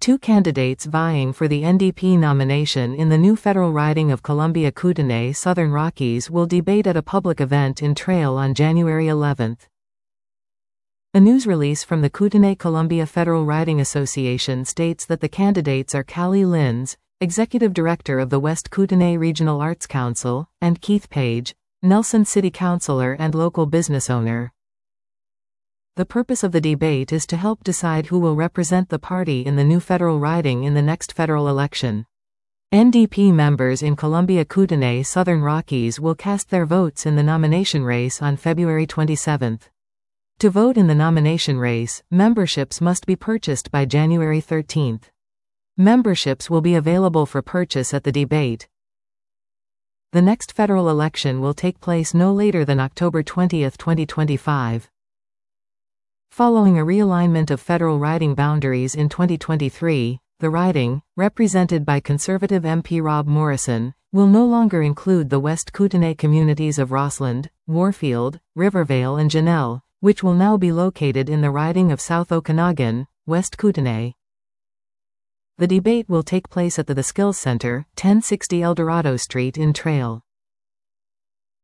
Two candidates vying for the NDP nomination in the new federal riding of Columbia-Kootenay Southern Rockies will debate at a public event in Trail on January 11. A news release from the Kootenay-Columbia Federal Riding Association states that the candidates are Callie Linz, Executive Director of the West Kootenay Regional Arts Council, and Keith Page, Nelson City Councilor and local business owner. The purpose of the debate is to help decide who will represent the party in the new federal riding in the next federal election. NDP members in Columbia-Kootenay Southern Rockies will cast their votes in the nomination race on February 27. To vote in the nomination race, memberships must be purchased by January 13. Memberships will be available for purchase at the debate. The next federal election will take place no later than October 20, 2025. Following a realignment of federal riding boundaries in 2023, the riding, represented by Conservative MP Rob Morrison, will no longer include the West Kootenay communities of Rossland, Warfield, Rivervale and Janelle, which will now be located in the riding of South Okanagan, West Kootenay. The debate will take place at the Skills Center, 1060 Eldorado Street in Trail.